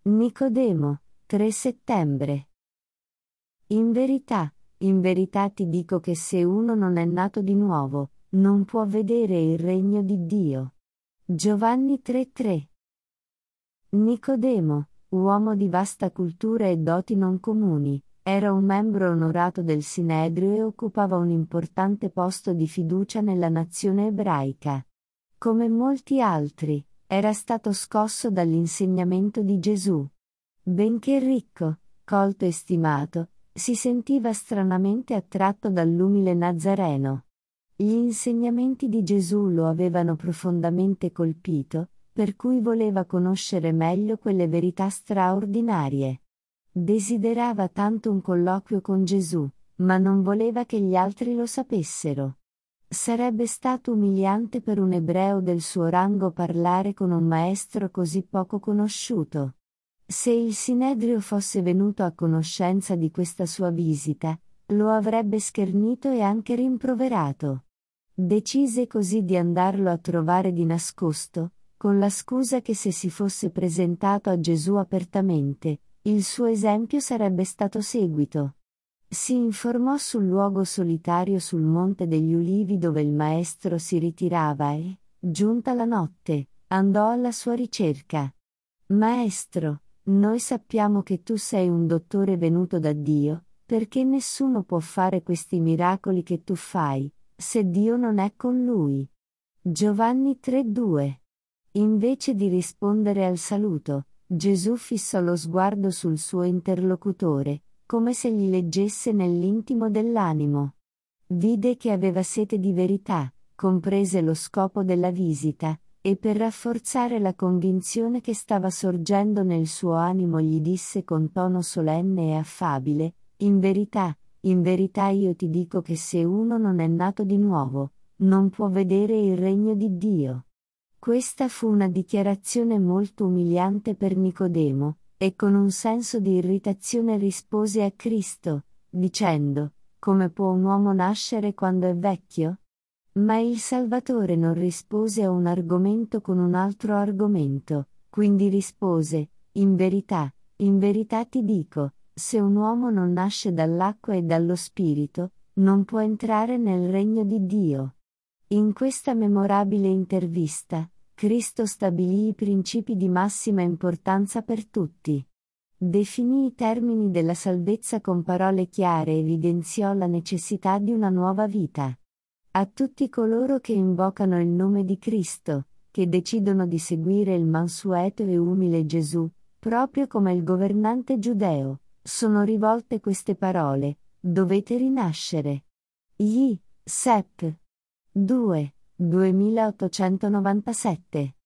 Nicodemo, 3 settembre. In verità ti dico che se uno non è nato di nuovo, non può vedere il regno di Dio. Giovanni 3:3. Nicodemo, uomo di vasta cultura e doti non comuni, era un membro onorato del Sinedrio e occupava un importante posto di fiducia nella nazione ebraica. Come molti altri, era stato scosso dall'insegnamento di Gesù. Benché ricco, colto e stimato, si sentiva stranamente attratto dall'umile Nazareno. Gli insegnamenti di Gesù lo avevano profondamente colpito, per cui voleva conoscere meglio quelle verità straordinarie. Desiderava tanto un colloquio con Gesù, ma non voleva che gli altri lo sapessero. Sarebbe stato umiliante per un ebreo del suo rango parlare con un maestro così poco conosciuto. Se il Sinedrio fosse venuto a conoscenza di questa sua visita, lo avrebbe schernito e anche rimproverato. Decise così di andarlo a trovare di nascosto, con la scusa che se si fosse presentato a Gesù apertamente, il suo esempio sarebbe stato seguito. Si informò sul luogo solitario sul Monte degli Ulivi dove il maestro si ritirava e, giunta la notte, andò alla sua ricerca. Maestro, noi sappiamo che tu sei un dottore venuto da Dio, perché nessuno può fare questi miracoli che tu fai, se Dio non è con lui. Giovanni 3:2. Invece di rispondere al saluto, Gesù fissò lo sguardo sul suo interlocutore, come se gli leggesse nell'intimo dell'animo. Vide che aveva sete di verità, comprese lo scopo della visita, e per rafforzare la convinzione che stava sorgendo nel suo animo gli disse con tono solenne e affabile: in verità io ti dico che se uno non è nato di nuovo, non può vedere il regno di Dio. Questa fu una dichiarazione molto umiliante per Nicodemo, e con un senso di irritazione rispose a Cristo, dicendo: come può un uomo nascere quando è vecchio? Ma il Salvatore non rispose a un argomento con un altro argomento, quindi rispose: in verità ti dico, se un uomo non nasce dall'acqua e dallo Spirito, non può entrare nel regno di Dio. In questa memorabile intervista, Cristo stabilì i principi di massima importanza per tutti. Definì i termini della salvezza con parole chiare e evidenziò la necessità di una nuova vita. A tutti coloro che invocano il nome di Cristo, che decidono di seguire il mansueto e umile Gesù, proprio come il governante giudeo, sono rivolte queste parole: dovete rinascere. Gli Sep. 2. 2897